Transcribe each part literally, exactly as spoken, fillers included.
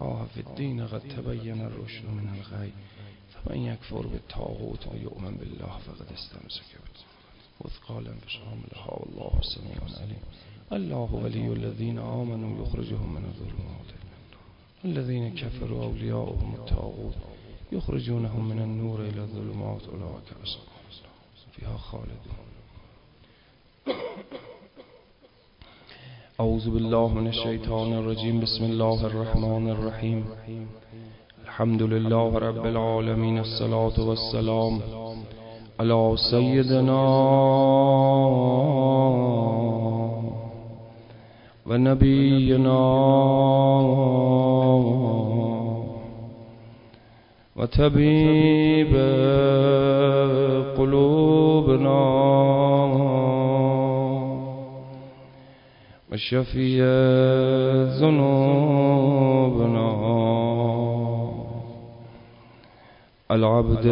اکراه فی الدین قد تبین الرشد من الغی فمن یکفر بالطاغوت و یؤمن بالله فقد استمسک مثقالا بشاملها والله سمیع علیم. الله ولی الذین آمنوا یخرجهم من الظلمات الذین کفروا اولیاؤهم الطاغوت یخرجونهم من النور الی الظلمات اولئک اصحاب النار فیها خالدون. اعوذ بالله من الشیطان الرجیم. بسم الله الرحمن الرحیم. الحمد لله رب العالمین. الصلاة والسلام علی سیدنا و نبینا و طبیب قلوبنا و شفیع ذنوبنا العبد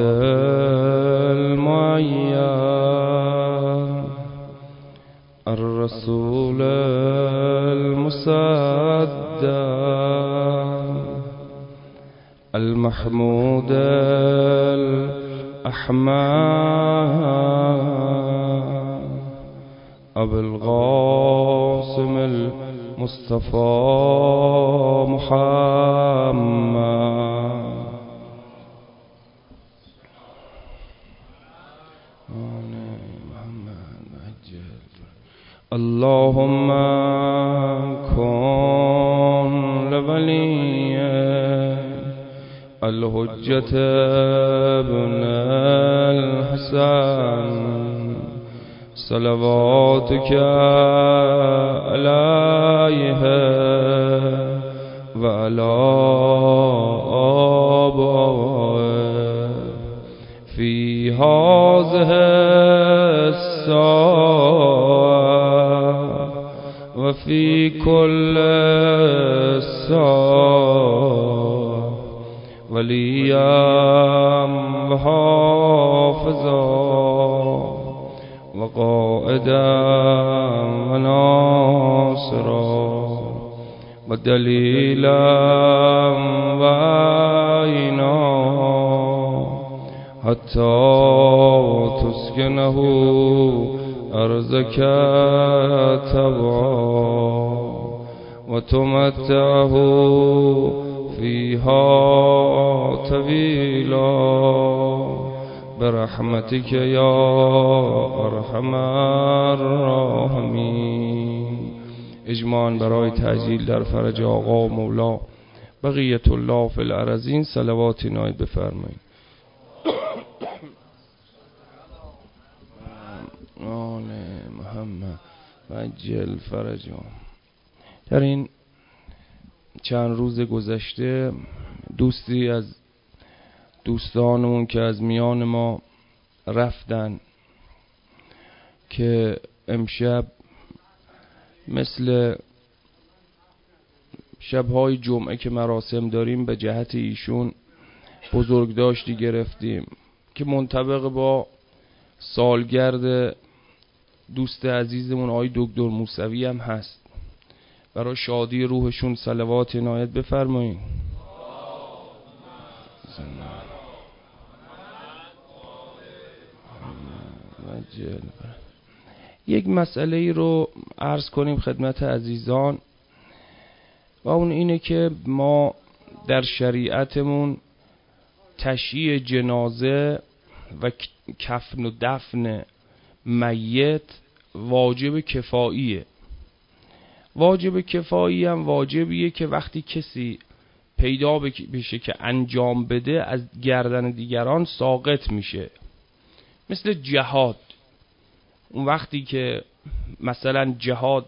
المعین الرسول المصدق المحمود الأحمد أبو القاسم المصطفى محمد. اللهم كن لولي الحجة ابن الحسن صلواتك عليه وعلى آبائه في هذه الساعة وفي كل ساعة وليا وحافظا وقائدا وناصرا ودليلا وعينا حتى تسكنه أرزك تبعا وتمتعه فيها طويلا برحمتك يا ارحم الراحمین. اجماعاً برای تعجیل در فرج آقا و مولا بقیت الله فی الارضین صلوات عنایت بفرمایید. آل محمد عجل فرجهم. در این چند روز گذشته دوستی از دوستانمون که از میان ما رفتن که امشب مثل شبهای جمعه که مراسم داریم به جهت ایشون بزرگداشتی گرفتیم که منطبق با سالگرد دوست عزیزمون آقای دکتر موسوی هم هست. برای شادی روحشون صلوات عنایت بفرمایید. یک مسئله ای رو عرض کنیم خدمت عزیزان و اون اینه که ما در شریعتمون تشییع جنازه و کفن و دفن میت واجب کفاییه. واجب کفایی هم واجبیه که وقتی کسی پیدا بشه که انجام بده از گردن دیگران ساقط میشه. مثل جهاد، اون وقتی که مثلا جهاد،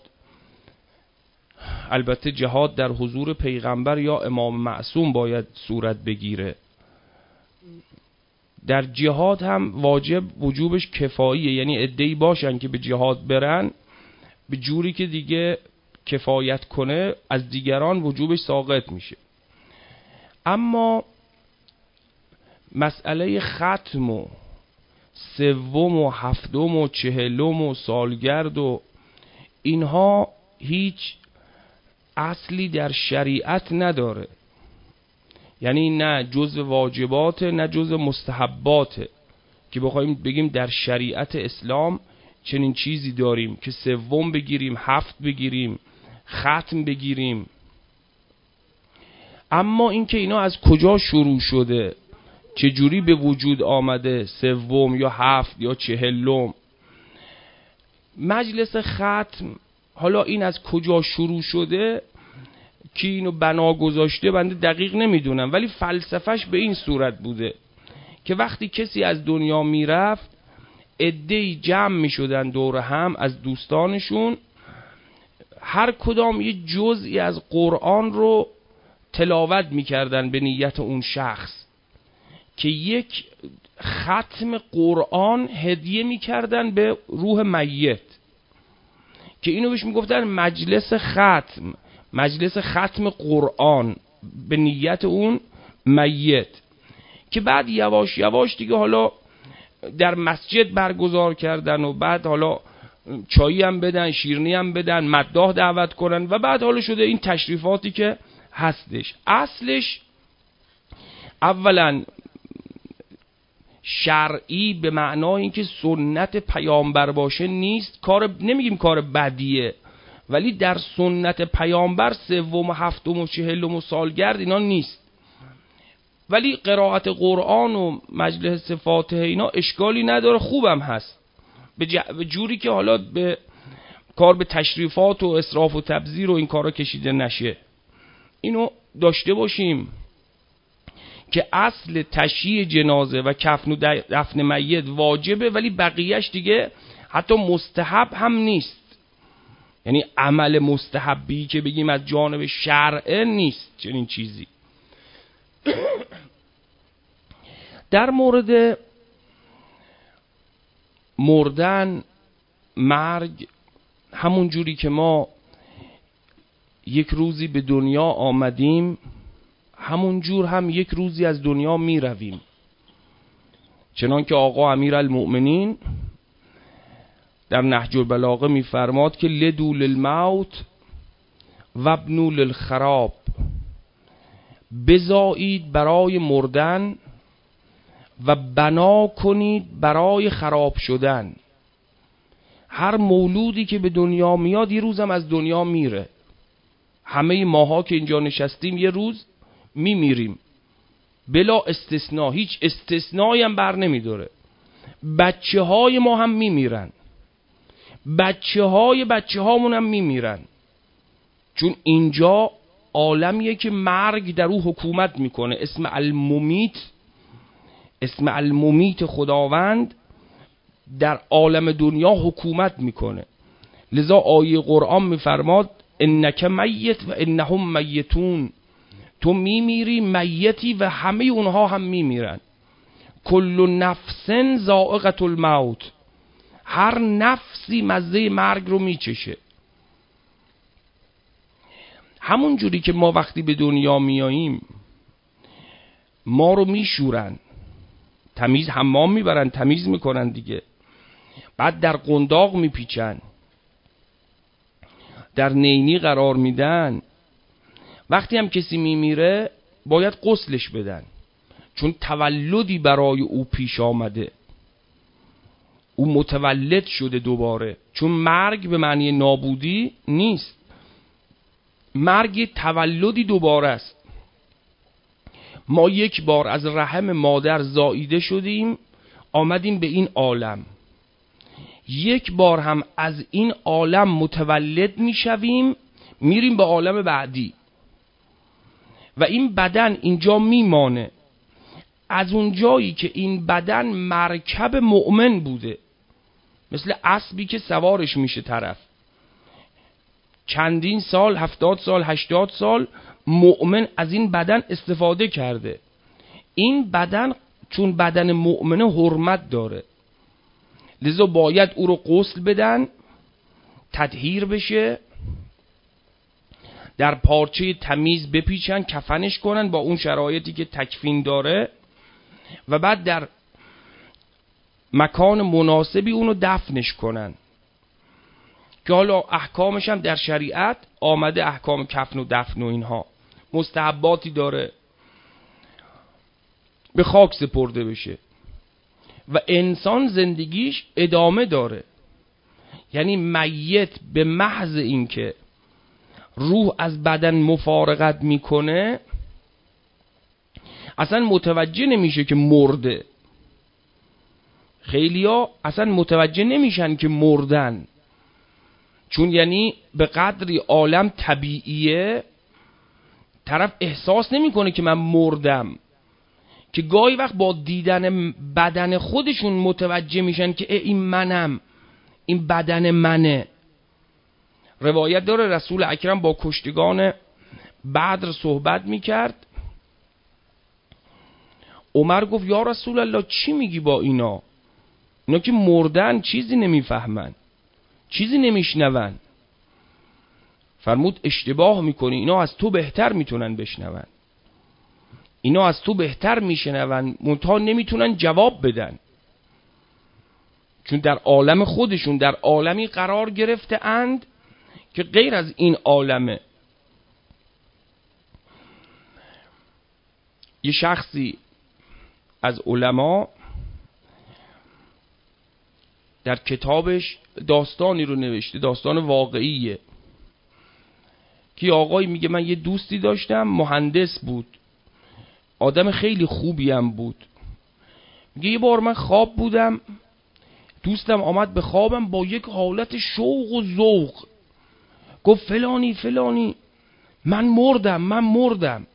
البته جهاد در حضور پیغمبر یا امام معصوم باید صورت بگیره، در جهاد هم واجب وجوبش کفاییه، یعنی عده‌ای باشن که به جهاد برن به جوری که دیگه کفایت کنه از دیگران وجوبش ساقط میشه. اما مسئله ختم و سوم و هفتم و چهلم و سالگرد و اینها هیچ اصلی در شریعت نداره. یعنی نه جزء واجبات نه جزء مستحبات که بخوایم بگیم در شریعت اسلام چنین چیزی داریم که سوم بگیریم، هفت بگیریم، ختم بگیریم. اما اینکه اینا از کجا شروع شده، چجوری به وجود آمده، سوم یا هفت یا چهلم، مجلس ختم، حالا این از کجا شروع شده که اینو بنا گذاشته بنده دقیق نمیدونم، ولی فلسفهش به این صورت بوده که وقتی کسی از دنیا میرفت عده‌ای جمع میشدن دور هم از دوستانشون، هر کدام یه جزئی از قرآن رو تلاوت میکردن به نیت اون شخص که یک ختم قرآن هدیه میکردن به روح میت که اینو بهش میگفتن مجلس ختم، مجلس ختم قرآن به نیت اون میت، که بعد یواش یواش دیگه حالا در مسجد برگزار کردن و بعد حالا چایی هم بدن، شیرینی هم بدن، مداح دعوت کنن و بعد حالا شده این تشریفاتی که هستش. اصلش اولا شرعی به معنای اینکه سنت پیامبر باشه نیست، کار نمیگیم کار بدیه، ولی در سنت پیامبر سوم و هفتم و چهلم و سالگرد اینا نیست. ولی قرائت قرآن و مجلس فاتحه اینا اشکالی نداره، خوبم هست، به, ج... به جوری که حالا به کار به تشریفات و اسراف و تبذیر و این کارا کشیده نشه. اینو داشته باشیم که اصل تشییع جنازه و کفن و دفن میت واجبه، ولی بقیهش دیگه حتی مستحب هم نیست، یعنی عمل مستحبی که بگیم از جانب شرع نیست چنین چیزی. در مورد مردن، مرگ، همون جوری که ما یک روزی به دنیا آمدیم همون جور هم یک روزی از دنیا می رویم، چنان که آقا امیرالمؤمنین در نهج البلاغه می فرماد که لدو للموت و ابنو للخراب، بزایید برای مردن و بنا کنید برای خراب شدن. هر مولودی که به دنیا میاد یه روزم از دنیا میره، همه ماها که اینجا نشستیم یه روز میمیریم بلا استثناء، هیچ استثنایی هم بر نمیداره. بچه های ما هم میمیرن، بچه های بچه هامون هم میمیرن، چون اینجا عالمیه که مرگ در او حکومت میکنه. اسم الممیت، اسم الممیت خداوند در عالم دنیا حکومت میکنه. لذا آیه قرآن میفرماد انک میت و انهم میتون، تو میمیری، میتی و همه اونها هم میمیرن. کل نفس ذائقة الموت، هر نفسی مزه مرگ رو میچشه. همون جوری که ما وقتی به دنیا میاییم ما رو میشورن، تمیز حمام میبرن، تمیز میکنن دیگه، بعد در قنداق میپیچن، در نینی قرار میدن. وقتی هم کسی میمیره باید غسلش بدن، چون تولدی برای او پیش آمده، او متولد شده دوباره، چون مرگ به معنی نابودی نیست، مرگ تولدی دوباره است. ما یک بار از رحم مادر زاییده شدیم آمدیم به این عالم، یک بار هم از این عالم متولد میشویم میریم به عالم بعدی و این بدن اینجا میمانه. از اون جایی که این بدن مرکب مؤمن بوده، مثل اسبی که سوارش میشه طرف، چندین سال، هفتاد سال، هشتاد سال مؤمن از این بدن استفاده کرده. این بدن چون بدن مؤمنه حرمت داره، لذا باید او رو غسل بدن، تطهیر بشه، در پارچه تمیز بپیچن، کفنش کنن با اون شرایطی که تکفین داره و بعد در مکان مناسبی اونو دفنش کنن، که حالا احکامش هم در شریعت آمده، احکام کفن و دفن و اینها مستحباتی داره. به خاک سپرده بشه و انسان زندگیش ادامه داره. یعنی میت به محض اینکه روح از بدن مفارقت میکنه اصلا متوجه نمیشه که مرده. خیلیا اصلا متوجه نمیشن که مردن، چون یعنی به قدری عالم طبیعیه طرف احساس نمیکنه که من مردم، که گاهی وقت با دیدن بدن خودشون متوجه میشن که این منم، این بدن منه. روایت داره رسول اکرم با کشتگان بدر صحبت میکرد. عمر گفت یا رسول الله چی میگی با اینا؟ اینا که مردن، چیزی نمیفهمن، چیزی نمیشنون. فرمود اشتباه میکنی، اینا از تو بهتر میتونن بشنون، اینا از تو بهتر میشنون، منتها نمیتونن جواب بدن، چون در عالم خودشون در عالمی قرار گرفته اند که غیر از این عالمه. یه شخصی از علما در کتابش داستانی رو نوشته، داستان واقعیه، که آقای میگه من یه دوستی داشتم مهندس بود، آدم خیلی خوبی هم بود. میگه یه بار من خواب بودم، دوستم آمد به خوابم با یک حالت شوق و ذوق، گفت فلانی فلانی من مردم من مردم.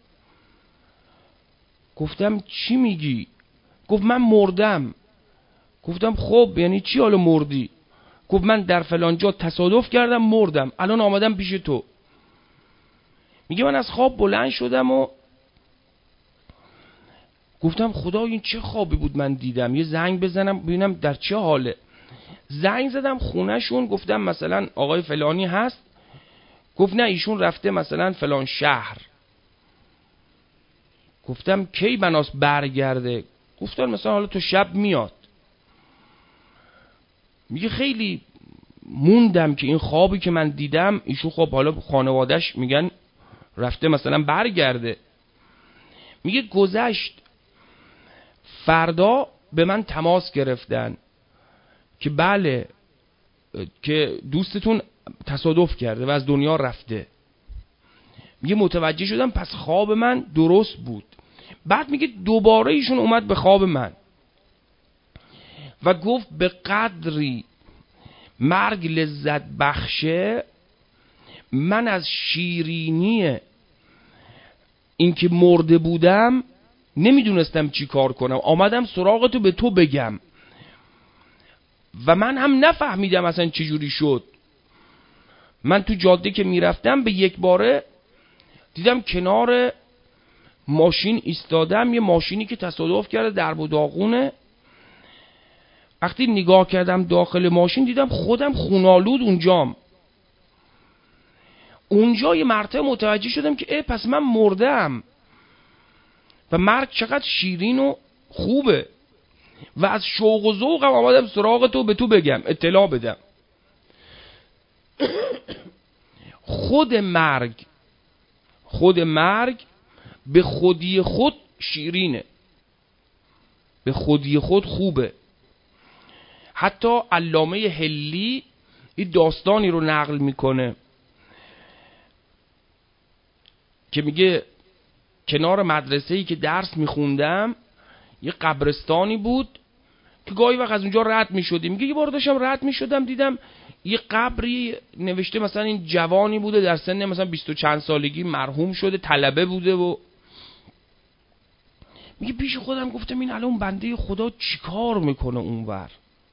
گفتم چی میگی؟ گفت من مردم. گفتم خب یعنی چی حالا مردی؟ گفت من در فلان جا تصادف کردم مردم، الان آمدم پیش تو. میگه من از خواب بلند شدم و گفتم خدا این چه خوابی بود من دیدم، یه زنگ بزنم ببینم در چه حاله. زنگ زدم خونه شون، گفتم مثلا آقای فلانی هست؟ گفت نه ایشون رفته مثلا فلان شهر. گفتم کی بناس برگرده؟ گفتن مثلا حالا تو شب میاد. میگه خیلی موندم که این خوابی که من دیدم، ایشون خب حالا خانوادهش میگن رفته مثلا برگرده. میگه گذشت، فردا به من تماس گرفتن که بله که دوستتون تصادف کرده و از دنیا رفته. میگه متوجه شدم پس خواب من درست بود. بعد میگه دوباره ایشون اومد به خواب من و گفت به قدری مرگ لذت بخشه، من از شیرینی این که مرده بودم نمیدونستم چی کار کنم، آمدم سراغتو به تو بگم و من هم نفهمیدم اصلا چی جوری شد. من تو جاده که میرفتم به یک باره دیدم کنار ماشین ایستادم، یه ماشینی که تصادف کرده درب و داغونه. وقتی نگاه کردم داخل ماشین دیدم خودم خونالود اونجام. اونجا یه مرتبه متوجه شدم که ای پس من مردم و مرگ چقدر شیرین و خوبه و از شوق و ذوقم آمدم سراغ تو به تو بگم، اطلاع بدم. خود مرگ خود مرگ به خودی خود شیرینه، به خودی خود خوبه. حتی علامه حلی این داستانی رو نقل میکنه که میگه کنار مدرسه‌ای که درس میخوندم یه قبرستانی بود که گاهی وقت از اونجا رد میشدیم. میگه یه بار داشتم رد میشدم دیدم یه قبری نوشته مثلا این جوانی بوده در سن مثلا بیست و چند سالگی مرحوم شده، طلبه بوده و میگه پیش خودم گفتم این الان بنده خدا چیکار میکنه اونور.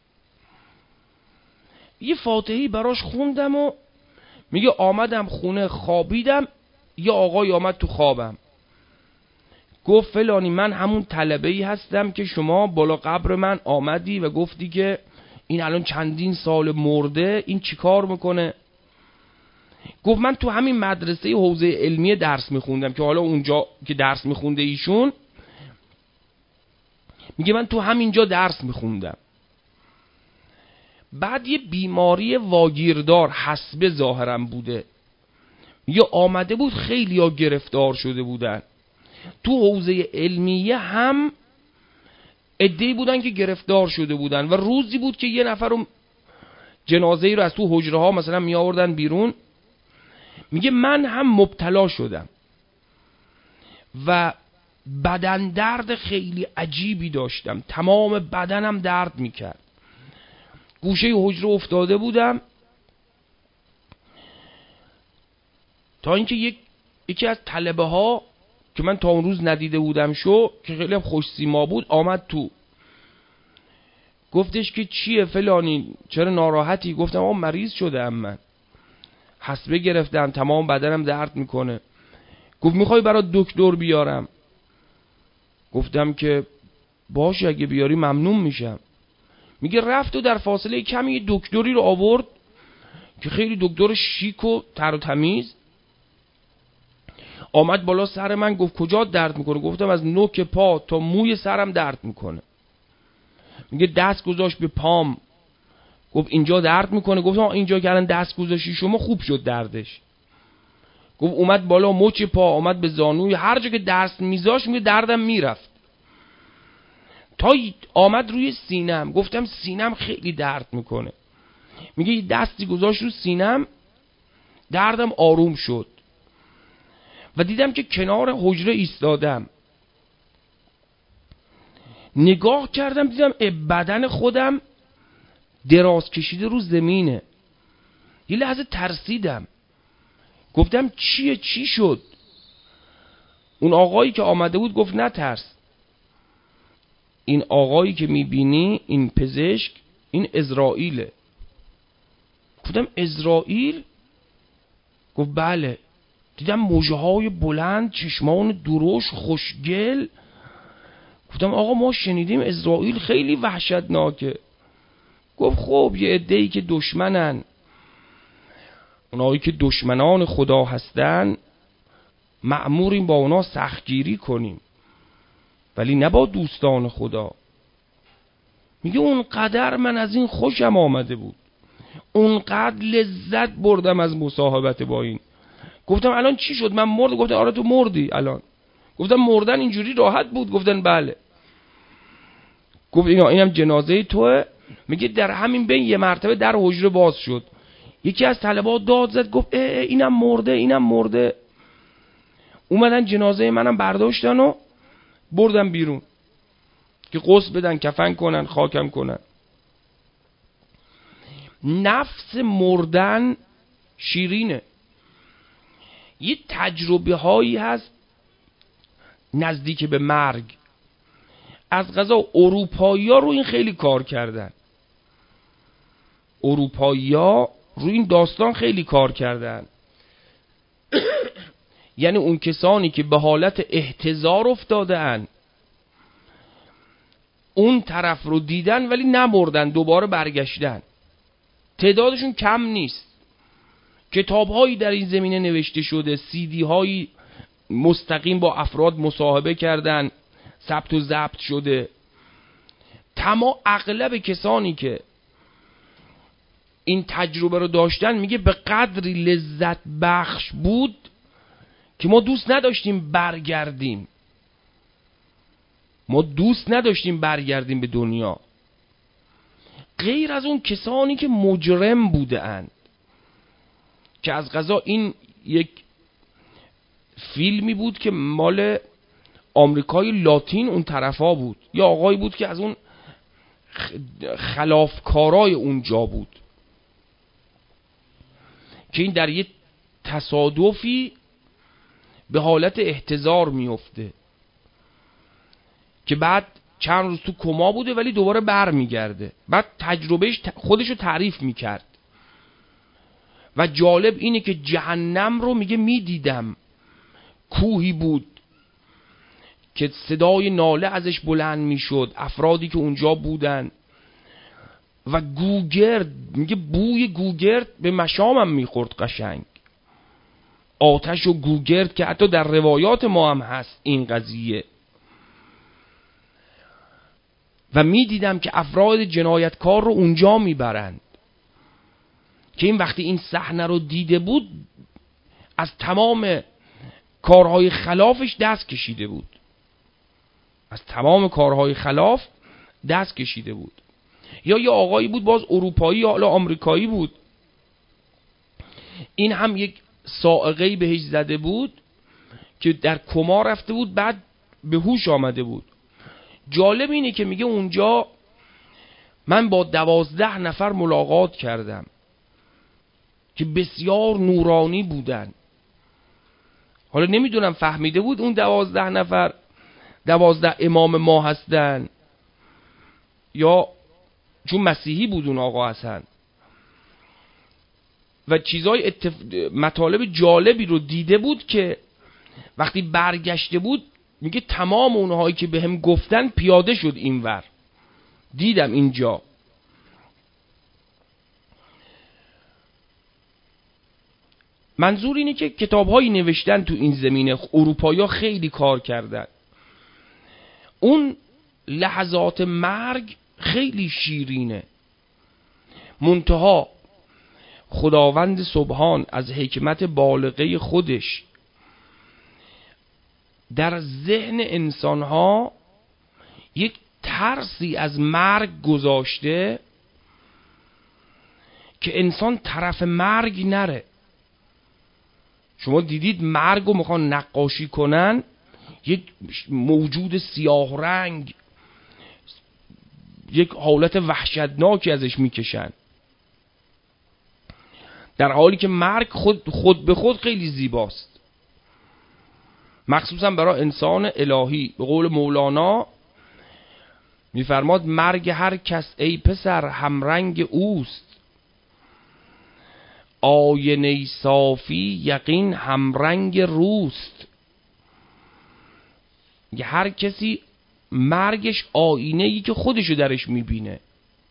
یه فاتحی براش خوندم و میگه آمدم خونه خوابیدم، یه آقای آمد تو خوابم گفت فلانی من همون طلبه‌ای هستم که شما بالا قبر من آمدی و گفتی که این الان چندین سال مرده، این چیکار میکنه؟ گفت من تو همین مدرسه حوزه علمیه درس میخوندم که حالا اونجا که درس میخونده ایشون، میگه من تو همینجا درس میخوندم. بعد یه بیماری واگیردار حسبه ظاهرم بوده، میگه آمده بود خیلی ها گرفتار شده بودن تو حوزه علمیه هم عده‌ای بودن که گرفتار شده بودن و روزی بود که یه نفر رو جنازه‌ای رو از تو حجره ها مثلا می آوردن بیرون. میگه من هم مبتلا شدم و بدن درد خیلی عجیبی داشتم، تمام بدنم درد میکرد. گوشه حجره افتاده بودم تا اینکه یک یکی از طلبه ها که من تا اون روز ندیده بودم شو که خیلی هم خوش سیما بود آمد تو، گفتش که چیه فلانی، چرا ناراحتی؟ گفتم آقا مریض شدم، من حسبه گرفتم، تمام بدنم درد میکنه. گفت میخوای برات دکتر بیارم؟ گفتم که باشه اگه بیاری ممنون میشم. میگه رفت و در فاصله کمی یه دکتری رو آورد که خیلی دکتر شیک و تر و تمیز، آمد بالا سر من، گفت کجا درد میکنه؟ گفتم از نوک پا تا موی سرم درد میکنه. میگه دست گذاشت به پام، گفت اینجا درد میکنه. گفتم اینجا که الان دست گذاشتی شما خوب شد دردش. گفت اومد بالا مچ پا، اومد به زانوی، هر جا که دست میذاش میگه دردم میرفت تا آمد روی سینم. گفتم سینم خیلی درد میکنه. میگه یه دستی گذاشت رو سینم، دردم آروم شد و دیدم که کنار حجره ایستادم، نگاه کردم دیدم بدن خودم دراز کشیده رو زمینه. یه لحظه ترسیدم، گفتم چیه، چی شد؟ اون آقایی که آمده بود گفت نترس، این آقایی که میبینی، این پزشک، این ازرائیله. گفتم ازرائیل؟ گفت بله. دیدم موجه‌های بلند، چشمان درشت، خوشگل. گفتم آقا ما شنیدیم ازرائیل خیلی وحشتناکه. گفت خب یه عده‌ای که دشمنن، اونایی که دشمنان خدا هستن، مأموریم با اونا سختگیری کنیم ولی نه با دوستان خدا. میگه اونقدر من از این خوشم آمده بود، اونقدر لذت بردم از مصاحبت با این. گفتم الان چی شد؟ من مرد؟ گفتم آره تو مردی الان. گفتم مردن اینجوری راحت بود؟ گفتن بله. گفت اینا اینم جنازه توه. میگه در همین بین یه مرتبه در حجره باز شد، یکی از طلبات داد زد، گفت اه اه اینم مرده، اینم مرده. اومدن جنازه منم برداشتن و بردن بیرون که غسل بدن، کفن کنن، خاکم کنن. نفس مردن شیرینه. یه تجربه هایی هست نزدیک به مرگ. از قضا اروپایی ها رو این خیلی کار کردن. اروپایی ها رو این داستان خیلی کار کردن. یعنی اون کسانی که به حالت احتضار افتاده ان، اون طرف رو دیدن ولی نمردن، دوباره برگشتن. تعدادشون کم نیست. کتاب هایی در این زمینه نوشته شده، سی دی هایی مستقیم با افراد مصاحبه کردن، ثبت و ضبط شده. تمام اغلب کسانی که این تجربه رو داشتن میگه به قدری لذت بخش بود که ما دوست نداشتیم برگردیم. ما دوست نداشتیم برگردیم به دنیا. غیر از اون کسانی که مجرم بوده اند، که از قضا این یک فیلمی بود که مال آمریکای لاتین اون طرفا بود، یا آقایی بود که از اون خلافکارای اونجا بود، که این در یک تصادفی به حالت احتضار میفته که بعد چند روز تو کما بوده ولی دوباره بر میگرده. بعد تجربهش خودشو تعریف میکرد و جالب اینه که جهنم رو میگه میدیدم. کوهی بود که صدای ناله ازش بلند میشد، افرادی که اونجا بودن و گوگرد، میگه بوی گوگرد به مشامم میخورد قشنگ. آتش و گوگرد که حتی در روایات ما هم هست این قضیه. و میدیدم که افراد جنایتکار رو اونجا میبرند، که این وقتی این صحنه رو دیده بود از تمام کارهای خلافش دست کشیده بود. از تمام کارهای خلاف دست کشیده بود. یا یه آقایی بود باز اروپایی یا حالا آمریکایی بود، این هم یک صاعقه‌ای بهش زده بود که در کما رفته بود، بعد به هوش آمده بود. جالب اینه که میگه اونجا من با دوازده نفر ملاقات کردم که بسیار نورانی بودن. حالا نمیدونم فهمیده بود اون دوازده نفر دوازده امام ما هستن یا چون مسیحی بود اون آقا هستن و چیزای اتف... مطالب جالبی رو دیده بود که وقتی برگشته بود میگه تمام اونهایی که به هم گفتن پیاده شد اینور. دیدم اینجا. منظور اینه که کتاب‌هایی نوشتن تو این زمینه، اروپایی‌ها خیلی کار کردن. اون لحظات مرگ خیلی شیرینه، منتها خداوند سبحان از حکمت بالغه خودش در ذهن انسان‌ها یک ترسی از مرگ گذاشته که انسان طرف مرگ نره. شما دیدید مرگ رو میخوان نقاشی کنن، یک موجود سیاه رنگ، یک حالت وحشتناکی ازش میکشن، در حالی که مرگ خود, خود به خود خیلی زیباست، مخصوصا برای انسان الهی. به قول مولانا میفرماد مرگ هر کس ای پسر همرنگ اوست، آینه صافی یقین همرنگ روست. هر کسی مرگش آینه ای که خودشو درش میبینه.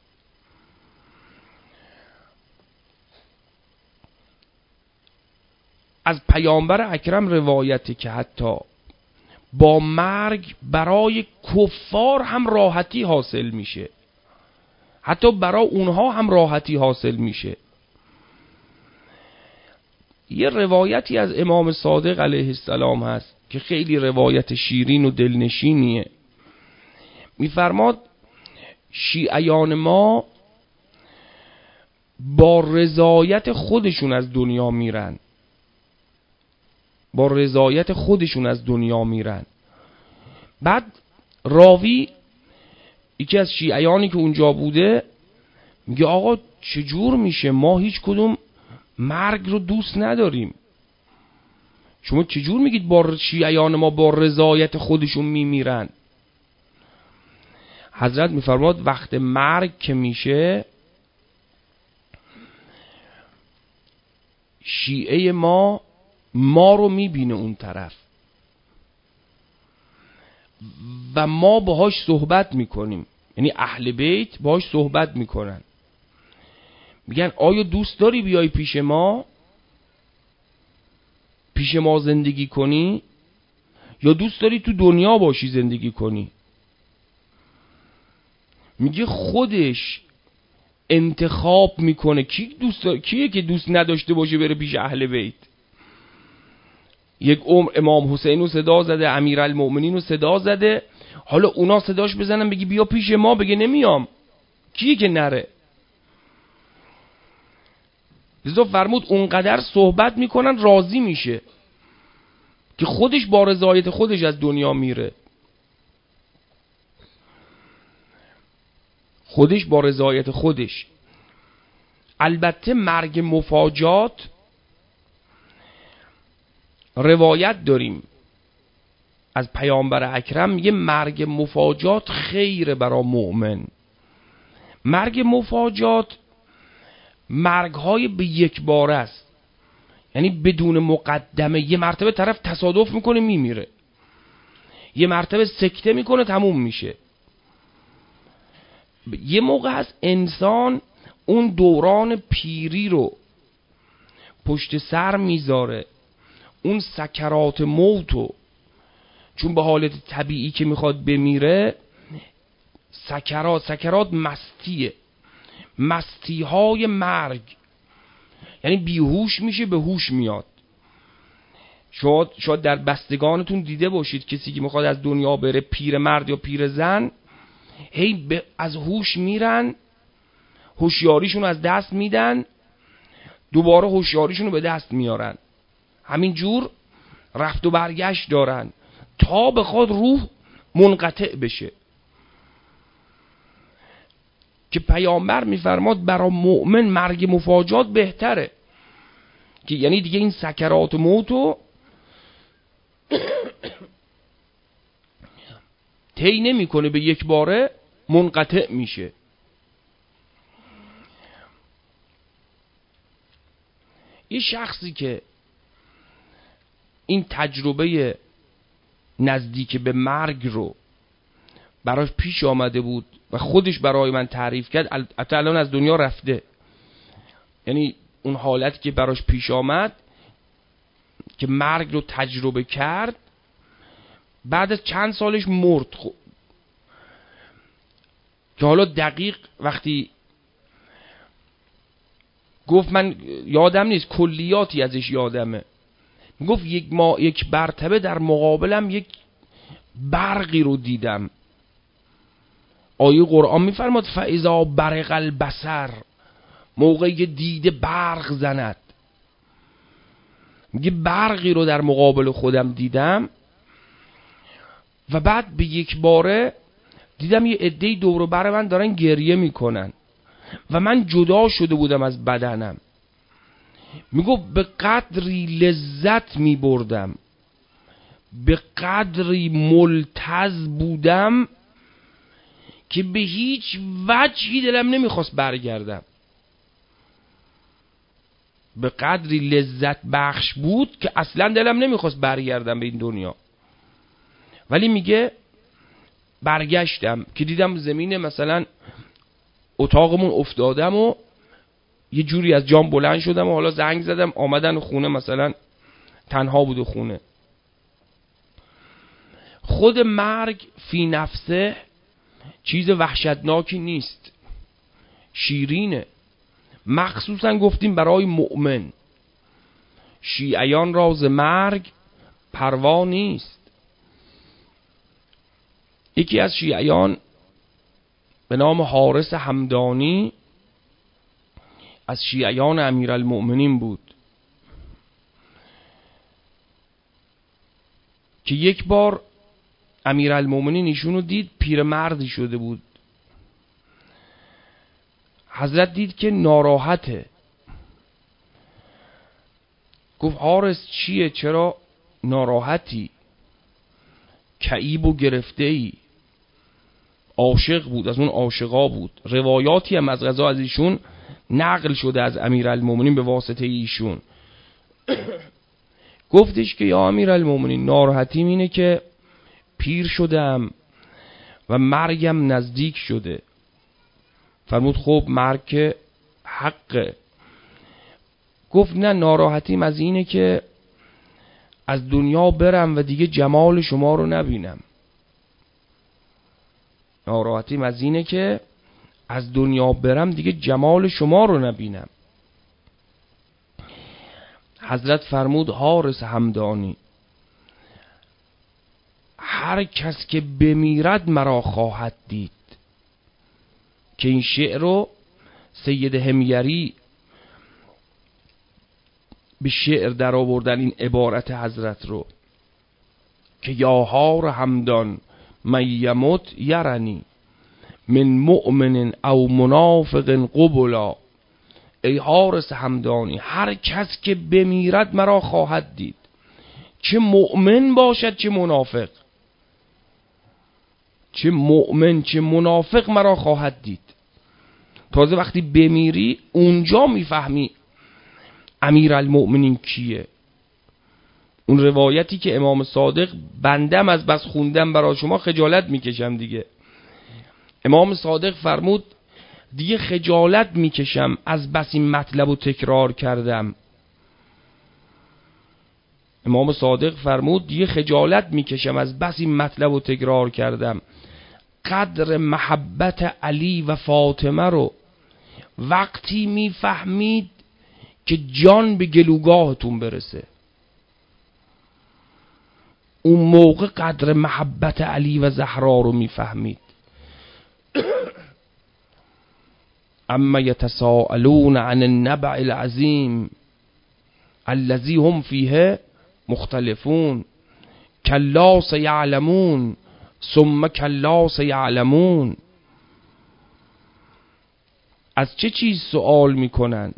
از پیامبر اکرم روایتی که حتی با مرگ برای کفار هم راحتی حاصل میشه، حتی برای اونها هم راحتی حاصل میشه. یه روایتی از امام صادق علیه السلام هست که خیلی روایت شیرین و دلنشینیه. میفرماد شیعیان ما با رضایت خودشون از دنیا میرن، با رضایت خودشون از دنیا میرن. بعد راوی یکی از شیعیانی که اونجا بوده میگه آقا چجور میشه، ما هیچ کدوم مرگ رو دوست نداریم، شما چجور میگید با شیعیان ما با رضایت خودشون میمیرن؟ حضرت میفرماد وقت مرگ که میشه شیعه ما ما رو میبینه اون طرف و ما باهاش صحبت میکنیم، یعنی اهل بیت باهاش صحبت میکنن، میگن آیا دوست داری بیای پیش ما، پیش ما زندگی کنی، یا دوست داری تو دنیا باشی زندگی کنی؟ میگه خودش انتخاب میکنه کی دوست داره، کیه که دوست نداشته باشه بره پیش اهل بیت. یک عمر امام حسین رو صدا زده، امیرالمؤمنین رو صدا زده، حالا اونا صداش بزنن بگی بیا پیش ما، بگه نمیام، کیه که نره؟ لذا فرمود اونقدر صحبت میکنن راضی میشه که خودش با رضایت خودش از دنیا میره، خودش با رضایت خودش. البته مرگ مفاجات روایت داریم از پیامبر اکرم، میگه مرگ مفاجات خیره برای مؤمن. مرگ مفاجات مرگ های به یک بار است، یعنی بدون مقدمه. یه مرتبه طرف تصادف میکنه میمیره، یه مرتبه سکته میکنه تموم میشه. یه موقع هست انسان اون دوران پیری رو پشت سر میذاره، اون سکرات موتو، چون به حالت طبیعی که میخواد بمیره، سکرات سکرات مستیه، مستی های مرگ، یعنی بیهوش میشه به هوش میاد. شاید شاید در بستگانتون دیده باشید کسی که میخواد از دنیا بره، پیر مرد یا پیر زن، هی از هوش میرن، هوشیاریشون از دست میدن، دوباره هوشیاریشون رو به دست میارن، همین جور رفت و برگشت دارن تا بخواد روح منقطع بشه. که پیامبر میفرماد برای مؤمن مرگ مفاجات بهتره، که یعنی دیگه این سکرات موتو طی نمیکنه، به یک باره منقطع میشه. یه شخصی که این تجربه نزدیک به مرگ رو براش پیش آمده بود و خودش برای من تعریف کرد، البته الان از دنیا رفته، یعنی اون حالتی که براش پیش آمد که مرگ رو تجربه کرد، بعد از چند سالش مرد. خب که حالا دقیق وقتی گفت من یادم نیست، کلیاتی ازش یادمه، گفت یک ما یک مرتبه در مقابلم یک برقی رو دیدم. آیه قرآن میفرماد فاذا برق البصر، موقعی که دیده برق زند. میگه برقی رو در مقابل خودم دیدم و بعد به یک باره دیدم یه عده‌ای دور و بر من دارن گریه میکنن و من جدا شده بودم از بدنم. میگو به قدری لذت میبردم، به قدری ملتز بودم که به هیچ وجهی دلم نمیخواست برگردم. به قدری لذت بخش بود که اصلا دلم نمیخواست برگردم به این دنیا. ولی میگه برگشتم که دیدم زمین مثلا اتاقمون افتادم و یه جوری از جام بلند شدم و حالا زنگ زدم آمدن خونه، مثلا تنها بود خونه. خود مرگ فی نفسه چیز وحشتناکی نیست، شیرینه، مخصوصا گفتیم برای مؤمن. شیعیان راز مرگ پروا نیست. یکی از شیعیان به نام حارث همدانی از شیعیان امیرالمؤمنین بود که یک بار امیرالمؤمنین ایشونو دید، پیرمردی شده بود. حضرت دید که ناراحته، گفت حارث چیه، چرا ناراحتی؟ کئیب و گرفته ای. عاشق بود، از اون عاشقا بود. روایاتی هم از قضا از ایشون نقل شده از امیرالمؤمنین به واسطه ایشون. گفتش که یا امیرالمؤمنین ناراحتیم اینه که پیر شدم و مرگم نزدیک شده. فرمود خب مرگ که حقه. گفت نه، ناراحتیم از اینه که از دنیا برم و دیگه جمال شما رو نبینم. ناراحتیم از اینه که از دنیا برم دیگه جمال شما رو نبینم. حضرت فرمود حارث همدانی، هر کس که بمیرد مرا خواهد دید. که این شعر رو سید همیری به شعر در آوردن، این عبارت حضرت رو که یا حار همدان من یموت یرنی من مؤمن او منافق قبلا. ای حارس همدانی، هر کس که بمیرد مرا خواهد دید، چه مؤمن باشد چه منافق، چه مؤمن چه منافق مرا خواهد دید. تازه وقتی بمیری اونجا میفهمی امیرالمؤمنین کیه. اون روایتی که امام صادق، بندم از بس خوندم برای شما خجالت میکشم دیگه. امام صادق فرمود دیگه خجالت میکشم از بس این مطلب رو تکرار کردم. امام صادق فرمود دیگه خجالت میکشم از بس این مطلب رو تکرار کردم. قدر محبت علی و فاطمه رو وقتی میفهمید که جان به گلوگاهتون برسه، اون موقع قدر محبت علی و زهرا رو میفهمید. اما یتساءلون عن النبع العظیم الذی هم فیه مختلفون کلا سیعلمون ثم کلا سیعلمون. از چه چیز سوال میکنن؟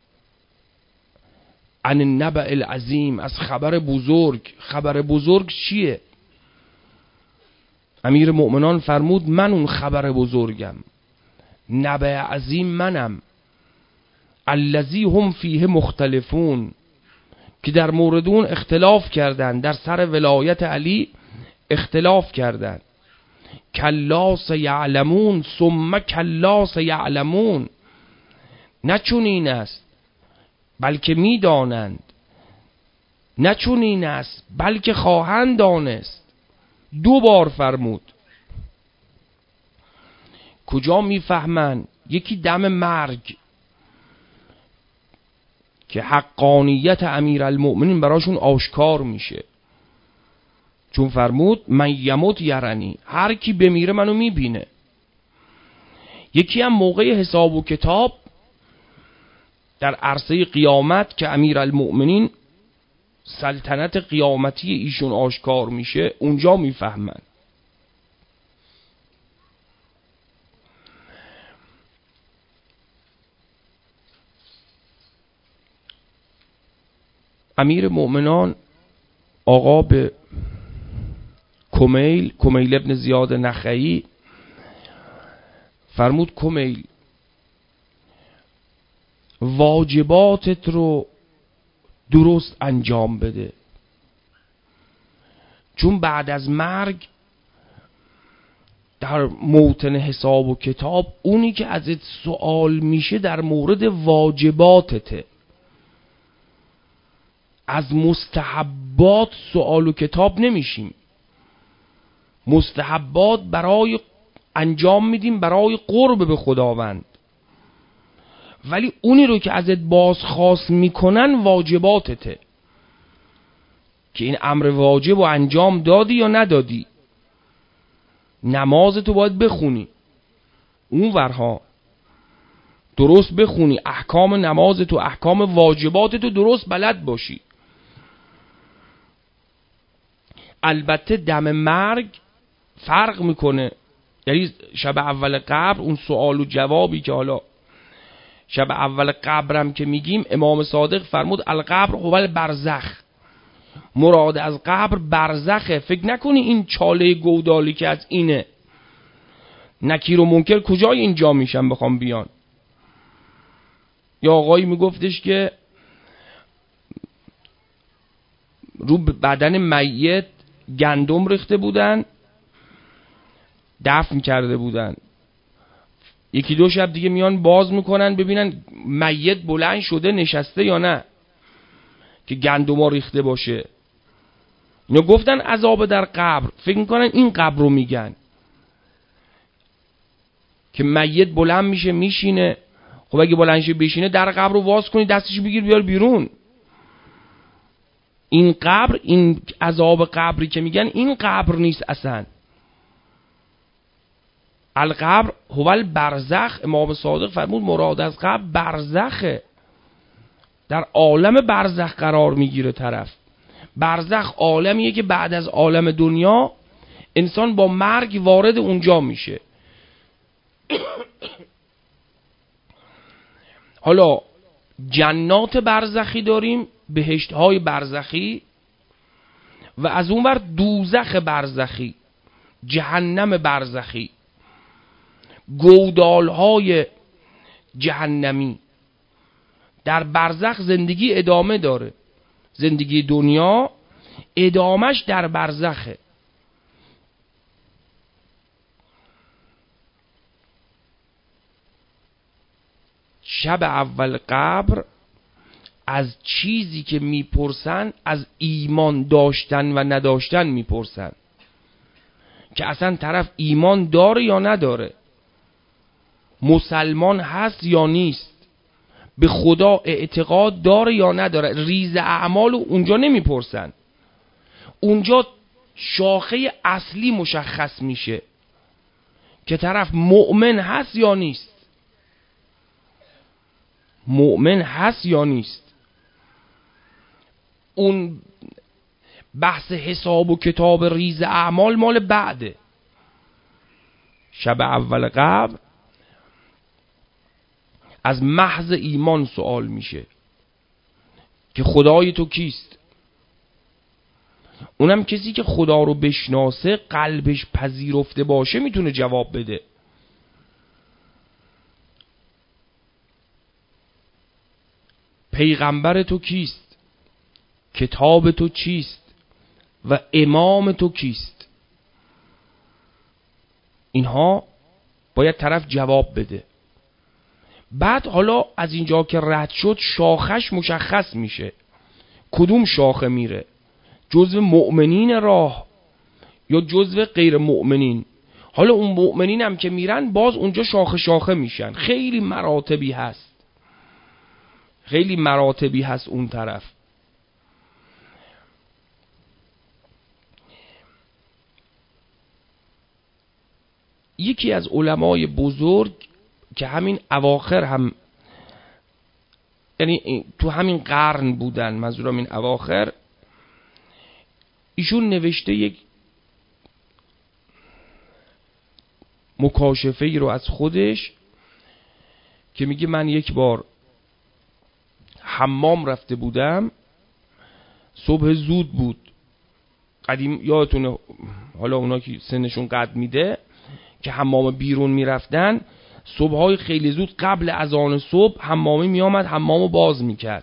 عن النبع العظیم، از خبر بزرگ. خبر بزرگ چیه؟ امیر مؤمنان فرمود من اون خبر بزرگم، نبع عظیم منم. الذی هم فیه مختلفون، که در مورد اون اختلاف کردن، در سر ولایت علی اختلاف کردن. کلا سیعلمون ثم کلا سیعلمون، نه چون این است بلکه میدانند، نه چون این است بلکه خواهند دانست. دو بار فرمود. کجا میفهمن؟ یکی دم مرگ که حقانیت امیرالمؤمنین براشون آشکار میشه، چون فرمود من یموت یرنی، هر کی بمیره منو میبینه. یکی هم موقع حساب و کتاب در عرصه قیامت که امیرالمؤمنین سلطنت قیامتی ایشون آشکار میشه، اونجا میفهمن. امیر مؤمنان آقا به کمیل کمیل ابن زیاد نخعی فرمود کمیل واجباتت رو درست انجام بده، چون بعد از مرگ در موطن حساب و کتاب اونی که ازت سوال میشه در مورد واجباتته. از مستحبات سوال و کتاب نمیشیم. مستحبات برای انجام میدیم برای قرب به خداوند، ولی اونی رو که ازت بازخواست میکنن واجباتته، که این امر واجب رو انجام دادی یا ندادی. نمازتو باید بخونی، اون ورها درست بخونی، احکام نمازتو احکام واجباتتو درست بلد باشی. البته دم مرگ فرق میکنه، یعنی شب اول قبر اون سوال و جوابی که حالا شب اول قبرم که میگیم، امام صادق فرمود القبر هو البرزخ، مراد از قبر برزخه. فکر نکنی این چاله گودالی که از اینه، نکیر و منکر کجای اینجا میشن بخوام بیان. یا آقایی میگفتش که رو بدن میت گندم ریخته بودن، دفن کرده بودن، یکی دو شب دیگه میان باز میکنن ببینن میت بلند شده نشسته یا نه، که گندم ها ریخته باشه. اینا گفتن عذاب در قبر، فکر میکنن این قبر رو میگن که میت بلند میشه میشینه. خب اگه بلند شه بشینه در قبر رو واز کنی دستش بگیر بیار بیرون. این قبر، این عذاب قبری که میگن این قبر نیست اصلا. القبر هو البرزخ، امام صادق فرمود مراد از قبر برزخه، در عالم برزخ قرار میگیره طرف. برزخ عالمیه که بعد از عالم دنیا انسان با مرگ وارد اونجا میشه. حالا جنات برزخی داریم، بهشت های برزخی، و از اون ور دوزخ برزخی، جهنم برزخی، گودال های جهنمی. در برزخ زندگی ادامه داره، زندگی دنیا ادامش در برزخه. شب اول قبر از چیزی که میپرسن از ایمان داشتن و نداشتن میپرسن، که اصلا طرف ایمان داره یا نداره، مسلمان هست یا نیست، به خدا اعتقاد داره یا نداره. ریز اعمال اونجا نمیپرسن، اونجا شاخه اصلی مشخص میشه که طرف مؤمن هست یا نیست. مؤمن هست یا نیست. اون بحث حساب و کتاب ریز اعمال مال بعده. شب اول قبر از محض ایمان سوال میشه که خدای تو کیست. اونم کسی که خدا رو بشناسه، قلبش پذیرفته باشه میتونه جواب بده. پیغمبر تو کیست؟ کتاب تو چیست؟ و امام تو کیست؟ اینها باید طرف جواب بده. بعد حالا از اینجا که رد شد شاخش مشخص میشه. کدوم شاخه میره؟ جزو مؤمنین راه یا جزو غیر مؤمنین؟ حالا اون مؤمنین هم که میرن باز اونجا شاخه شاخه میشن. خیلی مراتبی هست، خیلی مراتبی هست اون طرف. یکی از علمای بزرگ که همین اواخر هم، یعنی تو همین قرن بودن، منظورم این اواخر، ایشون نوشته یک مکاشفه ای رو از خودش که میگه من یک بار حمام رفته بودم، صبح زود بود. قدیم یادتونه، حالا اونا که سنشون قد میده که حمام بیرون میرفتن، صبحای خیلی زود قبل اذان صبح حمامی میامد حمامو باز میکرد،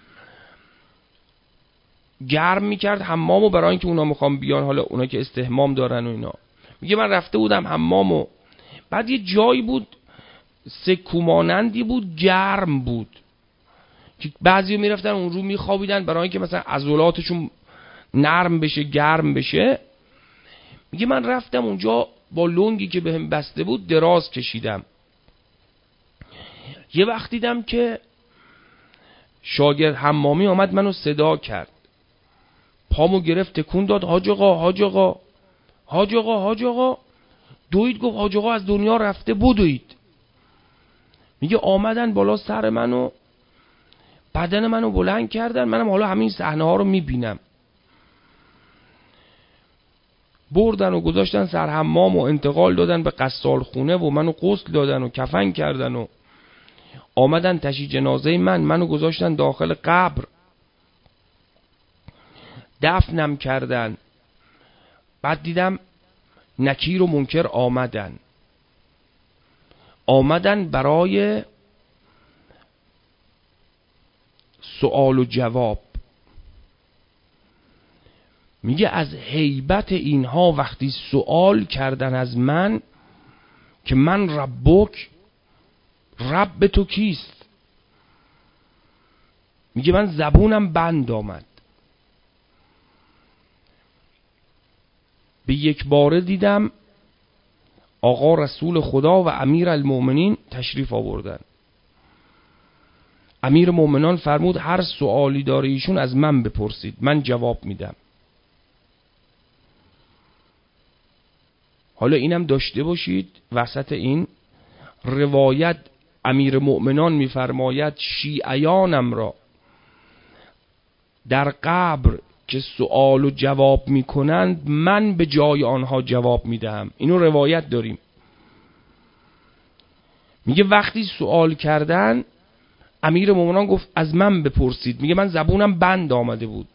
گرم میکرد حمامو برای اینکه اونا میخوام بیان، حالا اونا که استحمام دارن و اینا. میگه من رفته بودم حمامو، بعد یه جایی بود سکومانندی بود، گرم بود که بعضی میرفتن اون رو میخوابیدن برای اینکه مثلا عضلاتشون نرم بشه، گرم بشه. میگه من رفتم اونجا با لنگی که بهم بسته بود دراز کشیدم. یه وقت دیدم که شاگرد حمامی آمد منو صدا کرد، پامو گرفت تکون داد، حاج آقا حاج آقا حاج آقا حاج آقا. دوید گفت حاج آقا از دنیا رفته. بدوید. میگه آمدن بالا سر منو، بدن منو بلند کردن، منم حالا همین صحنه ها رو میبینم. بردن و گذاشتن سر حمام و انتقال دادن به غسال خونه و منو غسل دادن و کفن کردن و آمدن تشییع جنازه من، منو گذاشتن داخل قبر، دفنم کردن. بعد دیدم نکیر و منکر آمدن آمدن برای سوال و جواب. میگه از هیبت اینها وقتی سوال کردن از من که من ربک، رب تو کیست، میگه من زبونم بند آمد. به یک باره دیدم آقا رسول خدا و امیر المؤمنین تشریف آوردن. امیر مومنان فرمود هر سوالی داره ایشون از من بپرسید، من جواب میدم. حالا اینم داشته باشید وسط این روایت امیر مومنان میفرماید شیعیانم را در قبر که سوال و جواب میکنند من به جای آنها جواب میدهم. اینو روایت داریم. میگه وقتی سوال کردن امیر مومنان گفت از من بپرسید. میگه من زبونم بند آمده بود.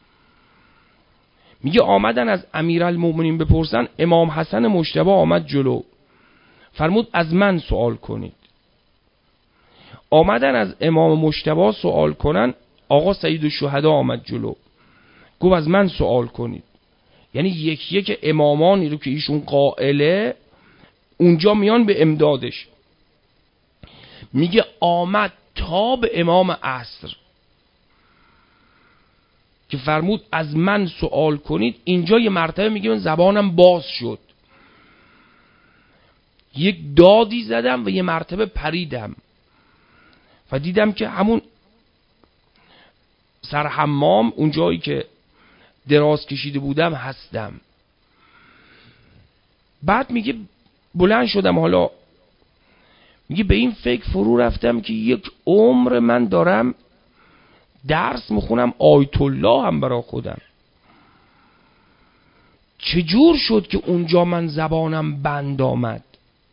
میگه آمدن از امیرالمومنین بپرسن، امام حسن مجتبی آمد جلو، فرمود از من سوال کنید. آمدن از امام مجتبی سوال کنن، آقا سید الشهدا آمد جلو، گفت از من سوال کنید. یعنی یک یک امامانی رو که ایشون قائله اونجا میان به امدادش. میگه آمد تا به امام عصر که فرمود از من سوال کنید. اینجا یه مرتبه میگه من زبانم باز شد، یک دادی زدم و یه مرتبه پریدم و دیدم که همون سر حمام اون جایی که دراز کشیده بودم هستم. بعد میگه بلند شدم، حالا میگه به این فکر فرو رفتم که یک عمر من دارم درس میخونم آیت الله هم برای خودم. چجور شد که اونجا من زبانم بند آمد؟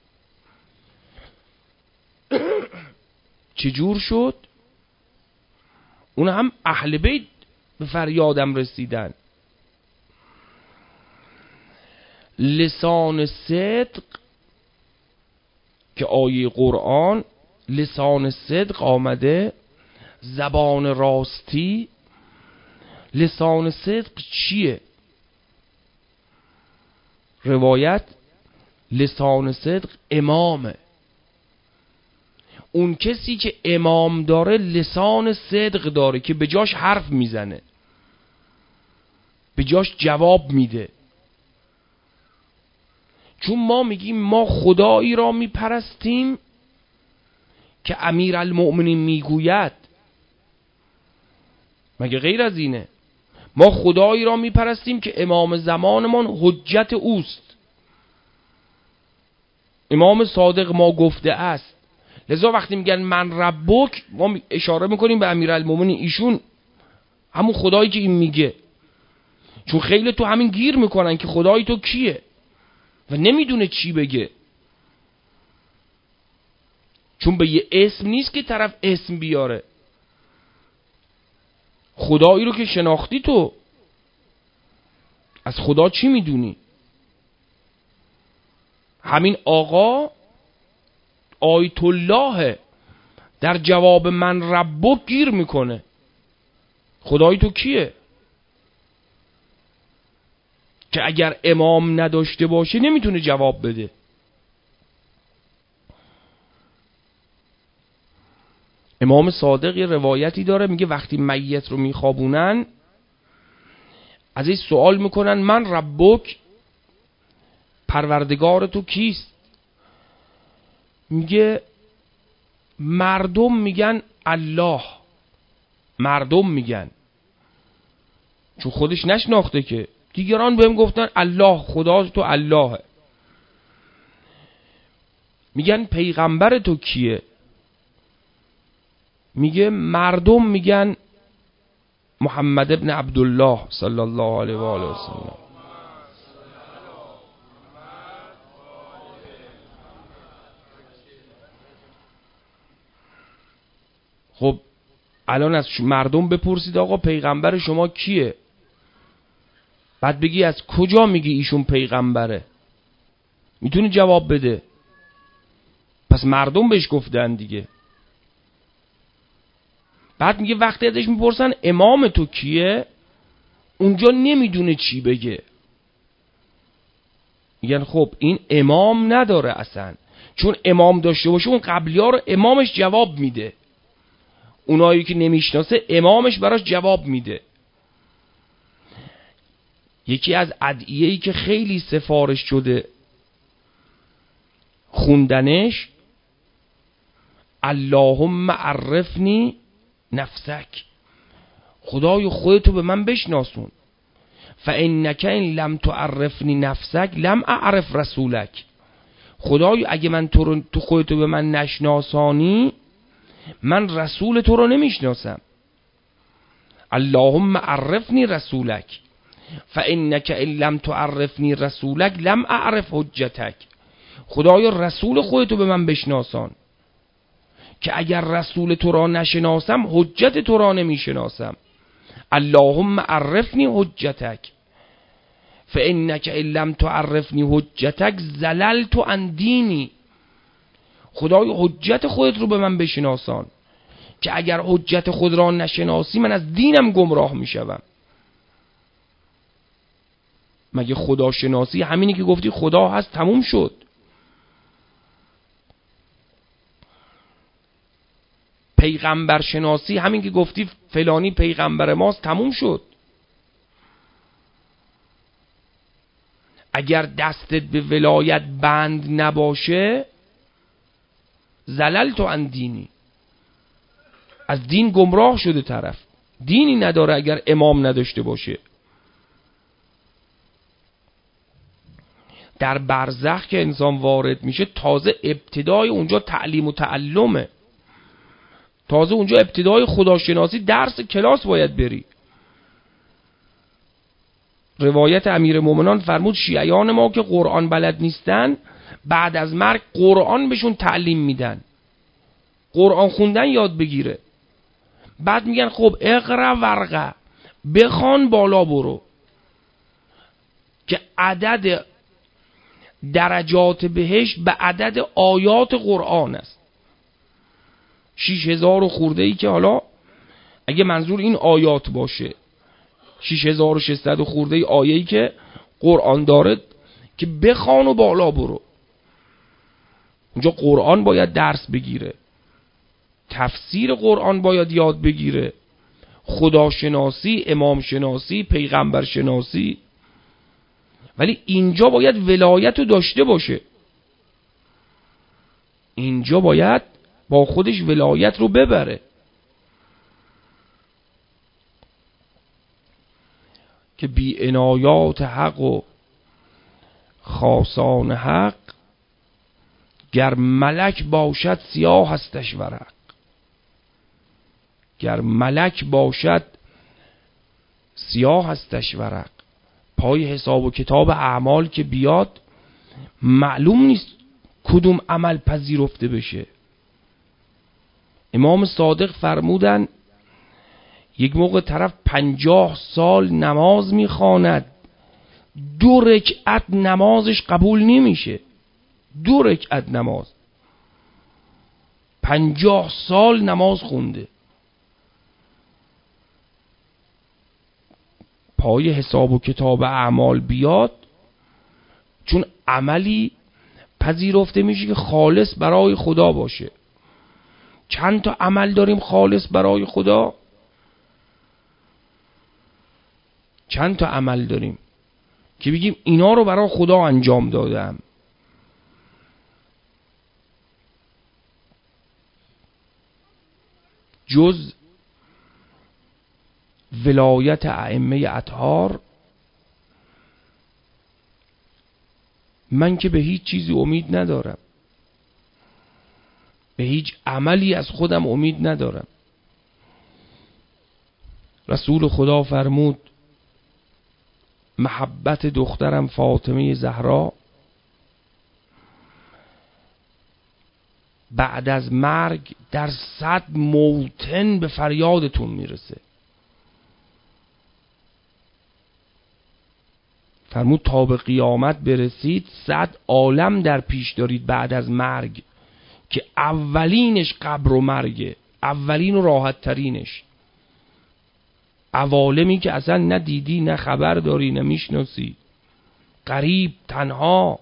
چجور شد؟ اون هم اهل بیت به فریادم رسیدن. لسان صدق که آیه قرآن لسان صدق آمده، زبان راستی. لسان صدق چیه؟ روایت لسان صدق امامه. اون کسی که امام داره لسان صدق داره که به جاش حرف میزنه، به جاش جواب میده. چون ما میگیم ما خدایی را میپرستیم که امیرالمؤمنین میگوید، مگه غیر از اینه؟ ما خدایی را میپرستیم که امام زمانمان حجت اوست، امام صادق ما گفته است. لذا وقتی میگن من ربک، ما اشاره میکنیم به امیرالمؤمنین، ایشون همون خدایی که این میگه. چون خیلی تو همین گیر میکنن که خدای تو کیه و نمیدونه چی بگه. چون به یه اسم نیست که طرف اسم بیاره. خدایی رو که شناختی، تو از خدا چی میدونی؟ همین آقا آیت الله در جواب من ربک گیر میکنه. خدای تو کیه؟ که اگر امام نداشته باشه نمیتونه جواب بده. امام صادق یه روایتی داره، میگه وقتی میت رو میخوابونن از این سوال میکنن من ربک، پروردگار تو کیست؟ میگه مردم میگن الله، مردم میگن، چون خودش نشناخته که. دیگران بهم گفتن الله، خدا تو اللهه. میگن پیغمبر تو کیه؟ میگه مردم میگن محمد ابن عبدالله صلی الله علیه و آله و سلم. خب الان از مردم بپرسید آقا پیغمبر شما کیه؟ بعد بگی از کجا میگی ایشون پیغمبره؟ میتونی جواب بده. پس مردم بهش گفتن دیگه. بعد میگه وقتی ازش میپرسن امام تو کیه، اونجا نمیدونه چی بگه. میگن خب این امام نداره اصلا، چون امام داشته باشه اون قبلی ها رو امامش جواب میده، اونایی که نمیشناسه امامش براش جواب میده. یکی از ادعیه‌ای که خیلی سفارش شده خوندنش، اللهم عرفنی نفسک، خدای خودتو به من بشناسون. فانک ان لم تعرفنی نفسک لم اعرف رسولک، خدای اگه من تو رو تو خودتو به من نشناسانی من رسول تو رو نمیشناسم. اللهم عرفنی رسولک فانک ان لم تعرفنی رسولک لم اعرف حجتک، خدایا رسول خودتو به من بشناسان که اگر رسول تو را نشناسم حجت تو را نمیشناسم. اللهم عرفنی حجتک فانک ان لم تعرفنی حجتک زللت عن دینی، خدای حجت خودت رو به من بشناسان که اگر حجت خود را نشناسی من از دینم گمراه میشوم. مگه خدا شناسی همینی که گفتی خدا هست تموم شد؟ پیغمبر شناسی همین که گفتی فلانی پیغمبر ماست تموم شد. اگر دستت به ولایت بند نباشه زللت عن دینی، از دین گمراه شده طرف، دینی نداره اگر امام نداشته باشه. در برزخ که انسان وارد میشه تازه ابتدای اونجا تعلیم و تعلمه، تازه اونجا ابتدای خداشناسی، درس کلاس باید بری. روایت امیرالمومنین فرمود شیعیان ما که قرآن بلد نیستن بعد از مرگ قرآن بهشون تعلیم میدن، قرآن خوندن یاد بگیره. بعد میگن خب اقرا ورقه، بخوان بالا برو، که عدد درجات بهشت به عدد آیات قرآن است. شیش هزار و خورده ای که حالا اگه منظور این آیات باشه، شیش هزار و ششصد و خورده ای آیه ای که قرآن داره که بخوان و بالا برو. اونجا قرآن باید درس بگیره، تفسیر قرآن باید یاد بگیره، خداشناسی، امام شناسی، پیغمبر شناسی. ولی اینجا باید ولایت رو داشته باشه، اینجا باید با خودش ولایت رو ببره که بی عنایات حق و خاصان حق، گر ملک باشد سیاه هستش ورق. گر ملک باشد سیاه هستش ورق. پای حساب و کتاب اعمال که بیاد معلوم نیست کدوم عمل پذیرفته بشه. امام صادق فرمودن یک موقع طرف پنجاه سال نماز میخواند، دو رکعت نمازش قبول نمیشه. دو رکعت نماز، پنجاه سال نماز خونده. پای حساب و کتاب اعمال بیاد، چون عملی پذیرفته میشه که خالص برای خدا باشه. چند تا عمل داریم خالص برای خدا؟ چند تا عمل داریم که بگیم اینا رو برای خدا انجام دادم؟ جز ولایت ائمه اطهار من که به هیچ چیزی امید ندارم، به هیچ عملی از خودم امید ندارم. رسول خدا فرمود محبت دخترم فاطمه زهرا بعد از مرگ در صد موطن به فریادتون میرسه. فرمود تا به قیامت برسید صد عالم در پیش دارید بعد از مرگ که اولینش قبر و مرگه، اولین و راحت ترینش. عوالمی که اصلا نه دیدی نه خبر داری نه میشناسی، غریب، تنها.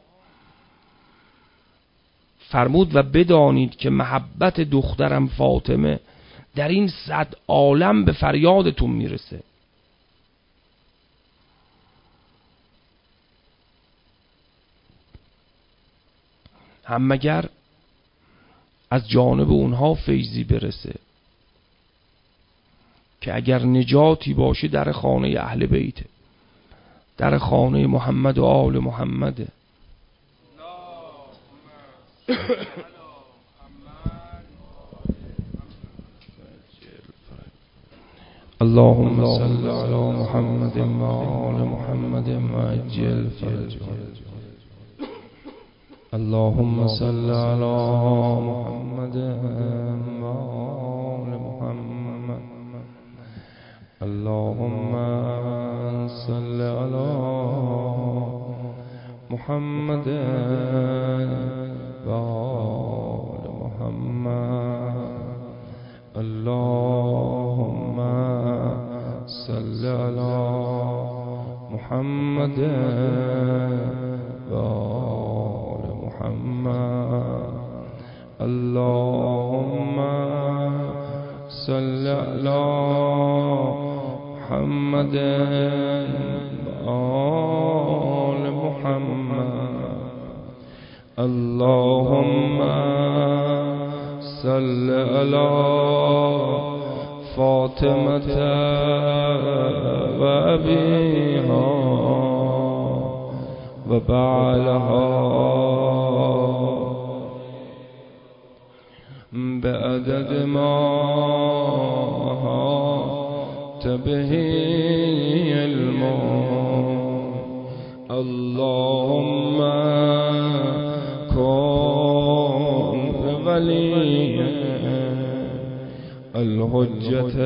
فرمود و بدانید که محبت دخترم فاطمه در این صد عالم به فریادتون میرسه. هم مگر از جانب اونها فیضی برسه که اگر نجاتی باشه در خانه اهل بیته، در خانه محمد و آل محمده. اللهم صل على محمد و آل محمد و عجل فرجهم. اللهم صل على محمد و آل محمد. اللهم صل على محمد و آل محمد. اللهم صل على محمد و آل محمد. اللهم صل على محمد و آل محمد. اللهم صل على فاطمة و أبيها و بعلها به عدد ما به علم. اللهم کن ولی الحجة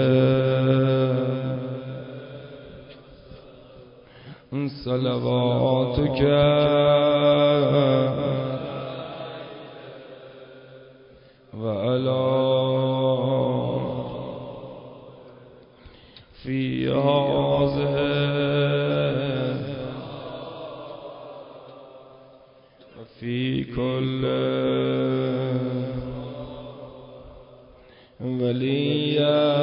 صلواتك و علی فی هذه و فی کل ولی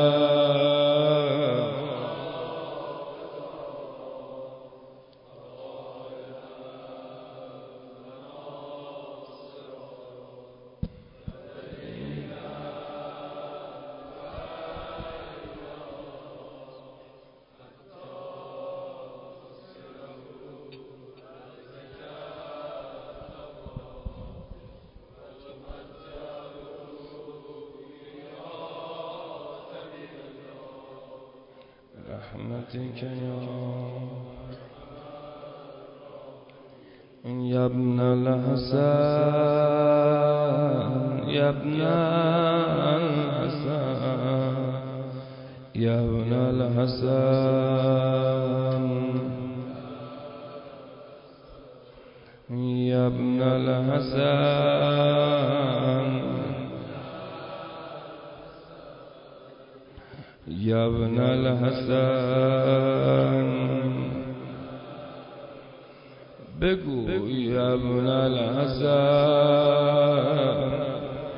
رحمتك يا ابن الحسن يا ابن الحسن يا ابن الحسن يا ابن الحسن يا ابن الحسن بگو يا ابن الحسن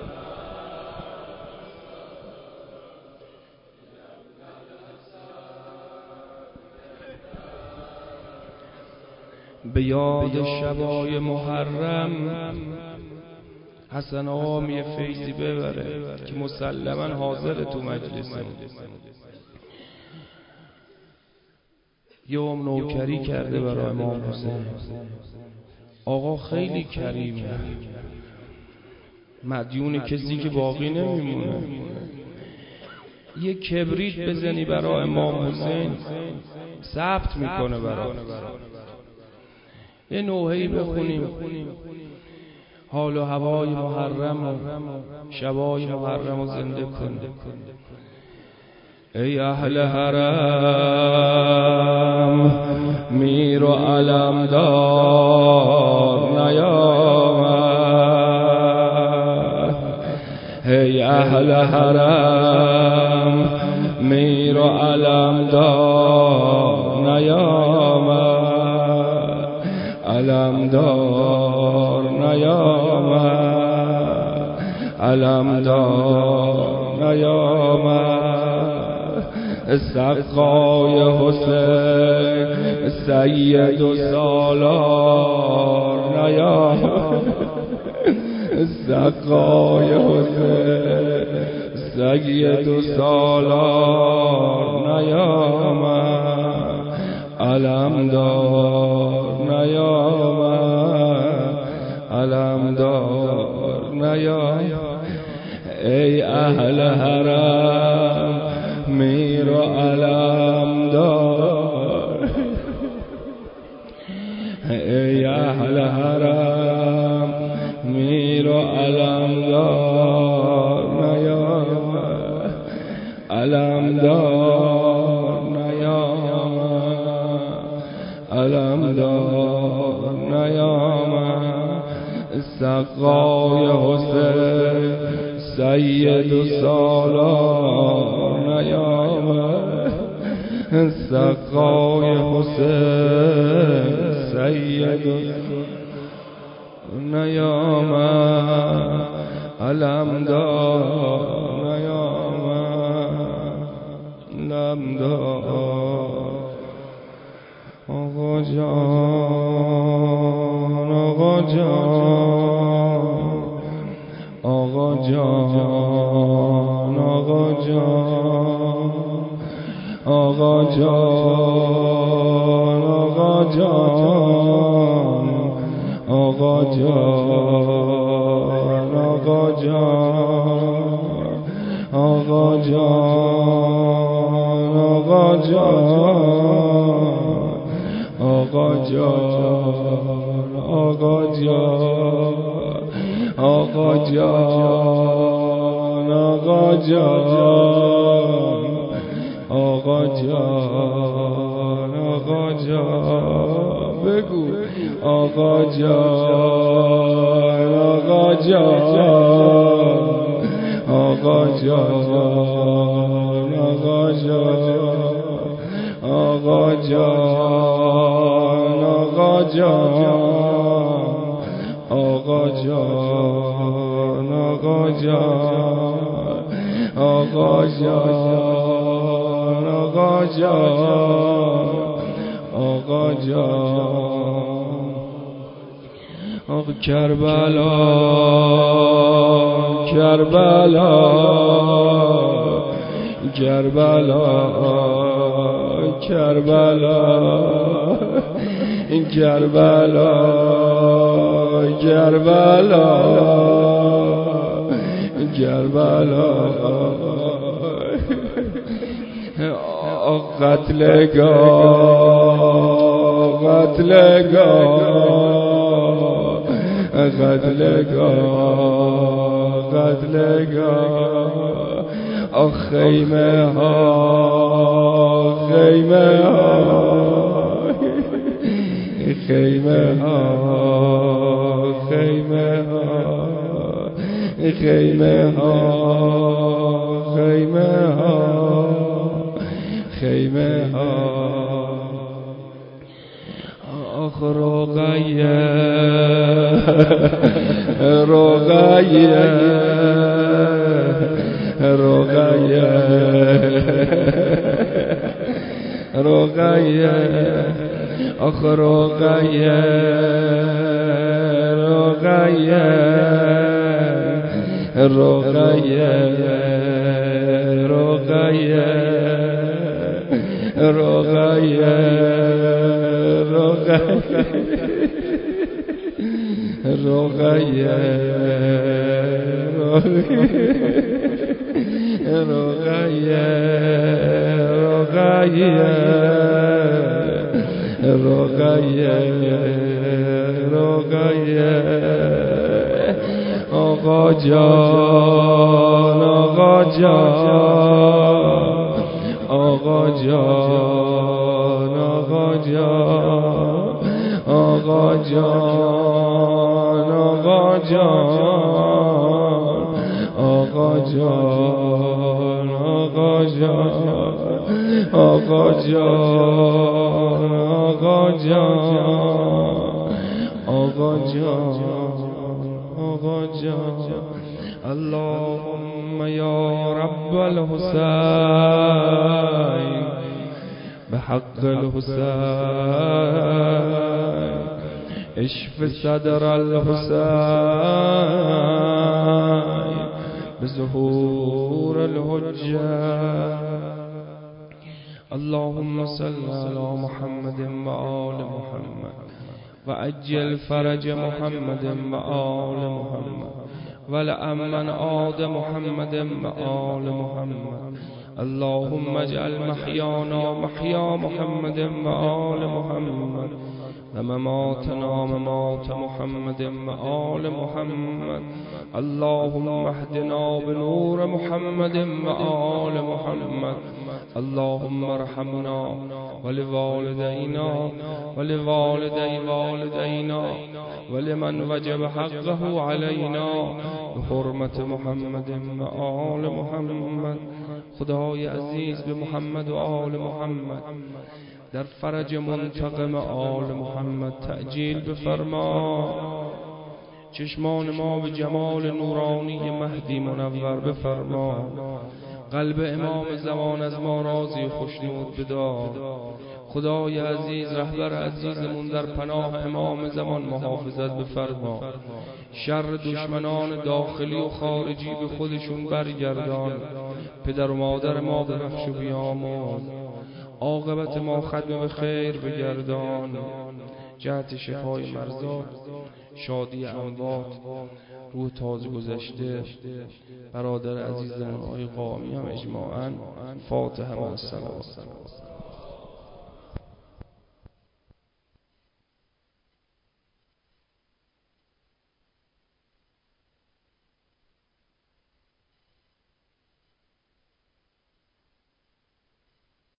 به یاد شبای محرم حسن آقا یه فیضی ببره که مسلما حاضر تو مجلسه. یه ام نوکری کرده برای امام حسین. آقا خیلی کریمه، مدیون کسی که باقی نمیمونه. یه کبریت بزنی برای امام حسین ثبت میکنه برای. یه نوحه‌ای بخونیم حال و هوای محرم و شبای محرم و زنده کن. ای اهل حرم میر و علمدار نیامد. ای اهل حرم میر و علمدار نیامد. علمدار نیامد. علمدار نیامد. سقای حسین سید و سالار نیامد. سقای حسین سید و سالار نیامد. علمدار نیامد. علمدار نیامد. ای اهل حرم میر و علمدار. ای اهل حرم میر و علمدار نیامد. علمدار نیامد. علمدار نیامد. سقای حسین سید و سالار نیامد. سقای حسین سید و نیامد. علمدار نیامد. علمدار. آقا جان آقا جان آقا جان آقا جان آقا جان آقا جان آقا جان آقا جان آقا جان آقا جان آقا جان آقا جان آقا جان آقا جان آقا جان آقا جان بگو آقا جان آقا جان آقا جان آقا جان آقا جان آقا جان آقا جان آقا جان آقا جان آقا جان آقا جان آقا کربلا کربلا کربلا کربلا کربلا کربلا کربلا قتلگاه قتلگاه قتلگاه قتلگاه آخ خیمه ها خیمه ها خیمه ها خیمه ها خیمه ها خیمه ها خیمه ها آخ رقیه رقیه رقیه رقیه آخ رقیه رقیه رقیه رقیه رقیه رقیه رقیه رقیه رقیه آقا جان آقا جان آقا جان آقا جان آقا جان آقا جان آقا جان آقا جان آقا جان آقا جان آقا جان آقا جان اللهم یا رب الحسین بحق الحسین اشف صدر الحسین بظهور الحجة اللهم صل على محمد وآل محمد وعجل فرج محمد وآل محمد ولأمن آد محمد وآل محمد اللهم اجعل محيانا محيا محمد وآل محمد ومماتنا ممات محمد وآل محمد اللهم اهدنا بنور محمد وآل محمد اللهم ارحمنا ولوالدينا ولوالدي والدينا ولمن وجب حقه علينا بحرمة محمد وآل محمد. خدای عزیز به محمد و آل محمد در فرج منتقم آل محمد تعجیل بفرما. چشمان ما به جمال نورانی مهدی منور بفرما. قلب امام زمان از ما راضی و خوشنود بدار. خدای عزیز رهبر عزیزمون در پناه امام زمان محافظت بفرما. شر دشمنان داخلی و خارجی به خودشون برگردان. پدر و مادر ما ببخش و بیامرز. عاقبت ما ختم به خیر بگردان. جهت شفای مرضا، شادی اموات، روح تازه گذشته، برادر عزیز آقای قائمی هم اجماعاً فاتحه و السلام.